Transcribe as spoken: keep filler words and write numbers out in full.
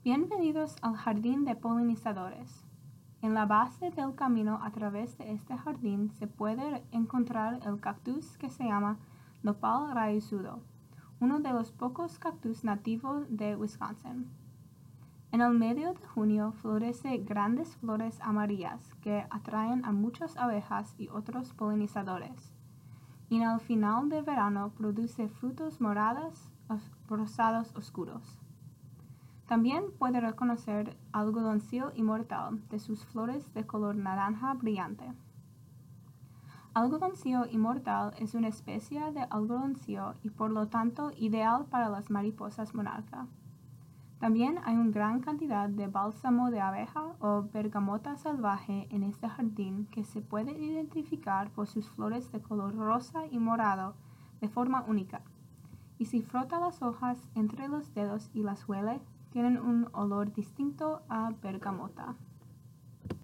Bienvenidos al jardín de polinizadores. En la base del camino a través de este jardín se puede encontrar el cactus que se llama nopal raízudo, uno de los pocos cactus nativos de Wisconsin. En el medio de junio florece grandes flores amarillas que atraen a muchas abejas y otros polinizadores. Y al final de verano produce frutos morados o rosados oscuros. También puede reconocer algodoncillo inmortal de sus flores de color naranja brillante. Algodoncillo inmortal es una especie de algodoncillo y por lo tanto ideal para las mariposas monarca. También hay una gran cantidad de bálsamo de abeja o bergamota salvaje en este jardín que se puede identificar por sus flores de color rosa y morado de forma única. Y si frota las hojas entre los dedos y las huele, tienen un olor distinto a bergamota.